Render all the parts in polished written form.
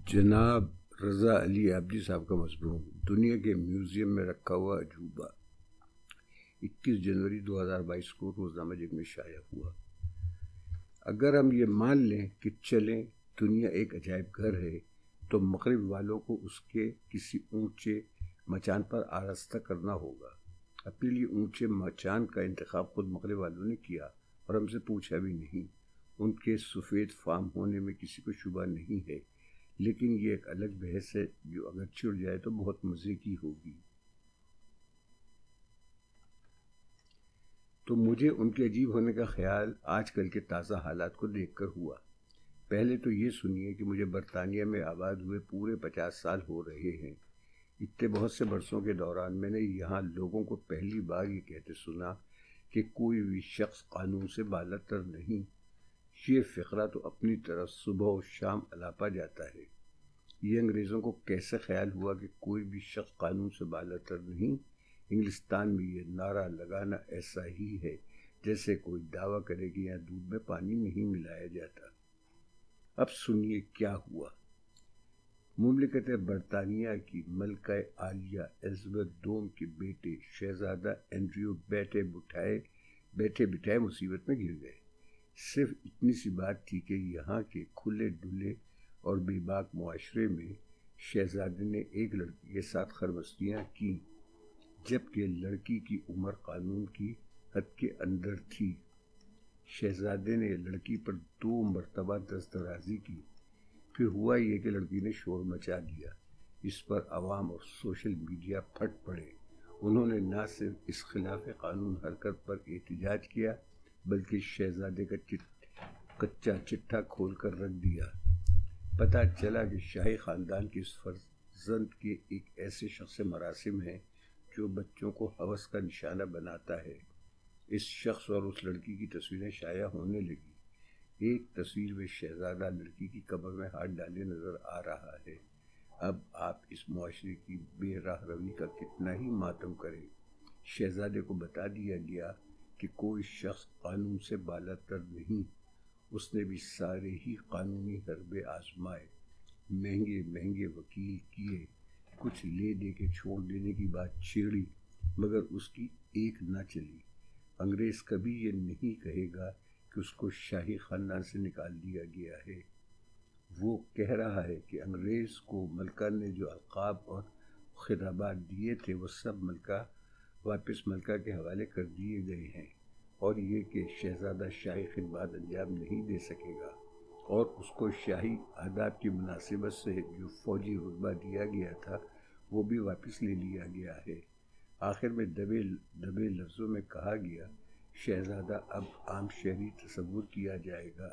جناب رضا علی عابدی صاحب کا مضمون دنیا کے میوزیم میں رکھا ہوا عجوبہ 21 جنوری 2022 کو روزنامہ جگ میں شائع ہوا۔ اگر ہم یہ مان لیں کہ چلیں دنیا ایک عجائب گھر ہے تو مغرب والوں کو اس کے کسی اونچے مچان پر آراستہ کرنا ہوگا۔ اپنے لیے اونچے مچان کا انتخاب خود مغرب والوں نے کیا اور ہم سے پوچھا بھی نہیں۔ ان کے سفید فام ہونے میں کسی کو شبہ نہیں ہے، لیکن یہ ایک الگ بحث ہے جو اگر چھڑ جائے تو بہت مزے کی ہوگی۔ تو مجھے ان کے عجیب ہونے کا خیال آج کل کے تازہ حالات کو دیکھ کر ہوا۔ پہلے تو یہ سنیے کہ مجھے برطانیہ میں آباد ہوئے پورے 50 سال ہو رہے ہیں۔ اتنے بہت سے برسوں کے دوران میں نے یہاں لوگوں کو پہلی بار یہ کہتے سنا کہ کوئی بھی شخص قانون سے بالا تر نہیں۔ یہ فقرہ تو اپنی طرف صبح و شام الاپا جاتا ہے۔ یہ انگریزوں کو کیسے خیال ہوا کہ کوئی بھی شخص قانون سے بالا تر نہیں؟ انگلستان میں یہ نعرہ لگانا ایسا ہی ہے جیسے کوئی دعویٰ کرے کہ یہاں دودھ میں پانی نہیں ملایا جاتا۔ اب سنیے کیا ہوا۔ مملکت برطانیہ کی ملکہ عالیہ الزبتھ دوم کے بیٹے شہزادہ اینڈریو بیٹھے بٹھائے مصیبت میں گر گئے۔ صرف اتنی سی بات تھی کہ یہاں کے کھلے ڈلے اور بے باک معاشرے میں شہزادے نے ایک لڑکی کے ساتھ خرمستیاں کیں، جبکہ لڑکی کی عمر قانون کی حد کے اندر تھی۔ شہزادے نے لڑکی پر 2 مرتبہ دست درازی کی۔ پھر ہوا یہ کہ لڑکی نے شور مچا دیا۔ اس پر عوام اور سوشل میڈیا پھٹ پڑے۔ انہوں نے نہ صرف اس خلاف قانون حرکت پر احتجاج کیا بلکہ شہزادے کا کچا چٹھا کھول کر رکھ دیا۔ پتہ چلا کہ شاہی خاندان کے اس فرزند کے ایک ایسے شخص سے مراسم ہیں جو بچوں کو ہوس کا نشانہ بناتا ہے۔ اس شخص اور اس لڑکی کی تصویریں شائع ہونے لگی۔ ایک تصویر میں شہزادہ لڑکی کی کمر میں ہاتھ ڈالے نظر آ رہا ہے۔ اب آپ اس معاشرے کی بے راہ روی کا کتنا ہی ماتم کریں۔ شہزادے کو بتا دیا گیا کہ کوئی شخص قانون سے بالا تر نہیں۔ اس نے بھی سارے ہی قانونی حربے آزمائے، مہنگے وکیل کیے، کچھ لے دے کے چھوڑ دینے کی بات چھیڑی، مگر اس کی ایک نہ چلی۔ انگریز کبھی یہ نہیں کہے گا کہ اس کو شاہی خاندان سے نکال دیا گیا ہے۔ وہ کہہ رہا ہے کہ انگریز کو ملکہ نے جو القاب اور خطابات دیے تھے وہ سب واپس ملکہ کے حوالے کر دیے گئے ہیں، اور یہ کہ شہزادہ شاہی خدمات انجام نہیں دے سکے گا، اور اس کو شاہی آداب کی مناسبت سے جو فوجی رتبہ دیا گیا تھا وہ بھی واپس لے لیا گیا ہے۔ آخر میں دبے لفظوں میں کہا گیا، شہزادہ اب عام شہری تصور کیا جائے گا۔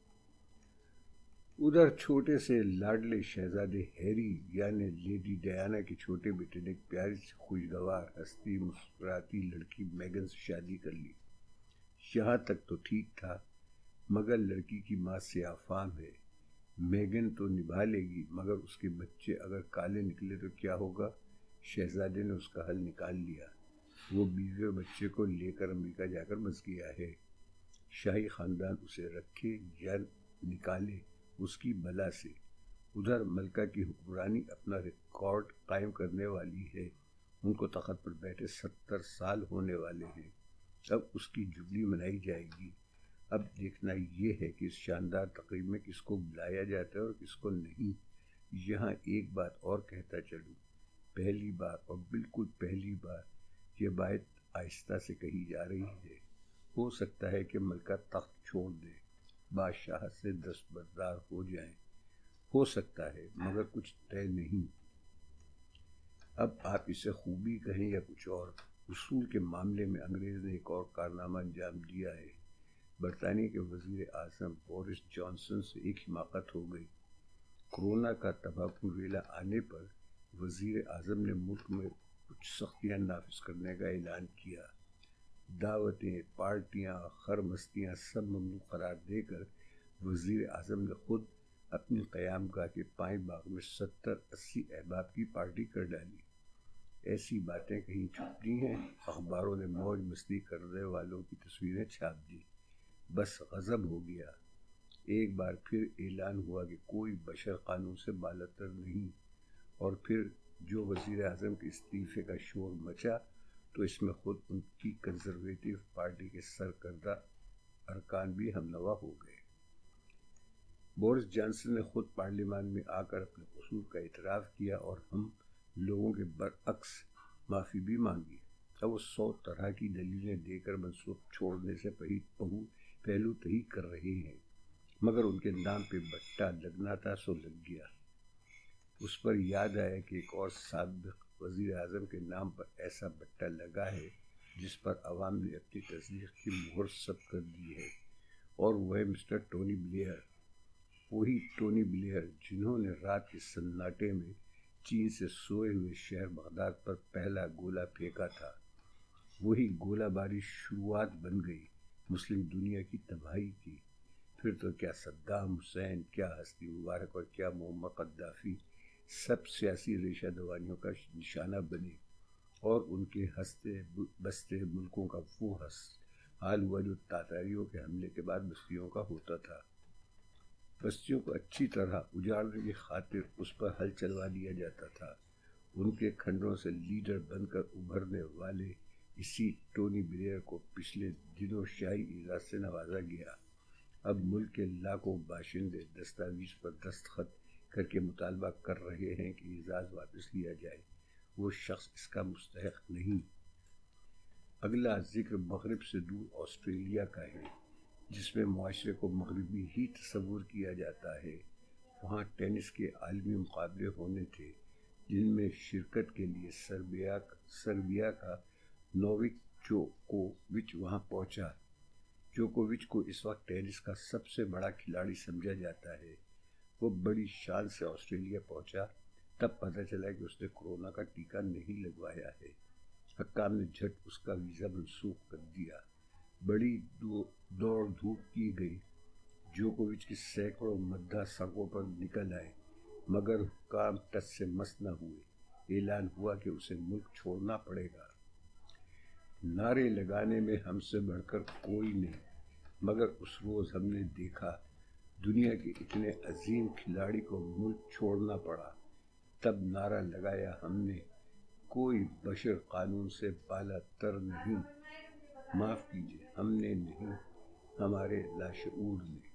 ادھر چھوٹے سے لاڈلے شہزادے ہیری یعنی لیڈی ڈیانا کے چھوٹے بیٹے نے ایک پیاری سی خوشگوار ہستی مسکراتی لڑکی میگن سے شادی کر لی۔ یہاں تک تو ٹھیک تھا، مگر لڑکی کی ماں سیاہ فام ہے۔ میگن تو نبھا لے گی، مگر اس کے بچے اگر کالے نکلے تو کیا ہوگا؟ شہزادے نے اس کا حل نکال لیا۔ وہ بیوی اور بچے کو لے کر امریکہ جا کر بس گیا ہے۔ شاہی خاندان اسے رکھے یا نکالے اس کی بلا سے۔ ادھر ملکہ کی حکمرانی اپنا ریکارڈ قائم کرنے والی ہے۔ ان کو تخت پر بیٹھے 70 سال ہونے والے ہیں۔ اب اس کی جبلی منائی جائے گی۔ اب دیکھنا یہ ہے کہ اس شاندار تقریب میں کس کو بلایا جاتا ہے اور کس کو نہیں۔ یہاں ایک بات اور کہتا چلوں، پہلی بار اور بالکل پہلی بار یہ بات آہستہ سے کہی جا رہی ہے۔ ہو سکتا ہے کہ ملکہ تخت چھوڑ دے، بادشاہ سے دستبردار ہو جائیں، ہو سکتا ہے، مگر کچھ طے نہیں۔ اب آپ اسے خوبی کہیں یا کچھ اور، اصول کے معاملے میں انگریز نے ایک اور کارنامہ انجام دیا ہے۔ برطانیہ کے وزیر اعظم بورس جانسن سے ایک حماقت ہو گئی۔ کورونا کا تباہ ویلا آنے پر وزیر اعظم نے ملک میں کچھ سختیاں نافذ کرنے کا اعلان کیا۔ دعوتیں، پارٹیاں، خرمستیاں سب ممنوع قرار دے کر وزیر اعظم نے خود اپنی قیام گاہ کے پائیں باغ میں 70-80 احباب کی پارٹی کر ڈالی۔ ایسی باتیں کہیں چھپتی ہیں؟ اخباروں نے موج مستی کرنے والوں کی تصویریں چھاپ دی۔ بس غضب ہو گیا۔ ایک بار پھر اعلان ہوا کہ کوئی بشر قانون سے بالاتر نہیں، اور پھر جو وزیر اعظم کے استعفے کا شور مچا تو اس میں خود ان کی کنزرویٹو پارٹی کے سرکردہ ارکان بھی ہم نوا ہو گئے۔ بورس جانسن نے خود پارلیمان میں آ کر اپنے قصور کا اعتراف کیا اور ہم لوگوں کے برعکس معافی بھی مانگی۔ اب وہ 100 طرح کی دلیلیں دے کر منصوب چھوڑنے سے پہلو تہی کر رہے ہیں، مگر ان کے نام پہ بٹا لگنا تھا سو لگ گیا۔ اس پر یاد آیا کہ ایک اور سابق وزیر اعظم کے نام پر ایسا بٹا لگا ہے جس پر عوام نے اپنی تصدیق کی مہر ثبت کر دی ہے، اور وہ ہے مسٹر ٹونی بلیئر۔ وہی ٹونی بلیئر جنہوں نے رات کے سناٹے میں چین سے سوئے ہوئے شہر بغداد پر پہلا گولہ پھینکا تھا۔ وہی گولہ باری شروعات بن گئی مسلم دنیا کی تباہی کی۔ پھر تو کیا صدام حسین، کیا حسنی مبارک اور کیا معمر قذافی سب سیاسی ریشہ دوانیوں کا نشانہ بنے، اور ان کے ہنستے بستے ملکوں کا وہ حال ہوا جو تاتاریوں کے حملے کے بعد بستیوں کا ہوتا تھا۔ بستیوں کو اچھی طرح اجاڑنے کی خاطر اس پر حل چلوا دیا جاتا تھا۔ ان کے کھنڈروں سے لیڈر بن کر ابھرنے والے اسی ٹونی بلیئر کو پچھلے دنوں شاہی اعزاز سے نوازا گیا۔ اب ملک کے لاکھوں باشندے دستاویز پر دستخط کر کے مطالبہ کر رہے ہیں کہ اعزاز واپس لیا جائے۔ وہ شخص اس کا مستحق نہیں۔ اگلا ذکر مغرب سے دور آسٹریلیا کا ہے، جس میں معاشرے کو مغربی ہی تصور کیا جاتا ہے۔ وہاں ٹینس کے عالمی مقابلے ہونے تھے جن میں شرکت کے لیے سربیا کا نووک جوکووچ وہاں پہنچا۔ جوکووچ کو اس وقت ٹینس کا سب سے بڑا کھلاڑی سمجھا جاتا ہے۔ وہ بڑی شان سے آسٹریلیا پہنچا، تب پتہ چلا کہ اس نے کورونا کا ٹیکہ نہیں لگوایا ہے۔ حکام نے جھٹ اس کا ویزا منسوخ کر دیا۔ بڑی دوڑ دھوپ کی گئی۔ جوکووچ کی سینکڑوں مداح سڑکوں پر نکل آئے، مگر حکام ٹس سے مس نہ ہوئے۔ اعلان ہوا کہ اسے ملک چھوڑنا پڑے گا۔ نعرے لگانے میں ہم سے بڑھ کر کوئی نہیں، مگر اس روز ہم نے دیکھا دنیا کے اتنے عظیم کھلاڑی کو ملک چھوڑنا پڑا۔ تب نعرہ لگایا ہم نے، کوئی بشر قانون سے بالا تر نہیں۔ معاف کیجیے، ہم نے نہیں، ہمارے لاشعور نے۔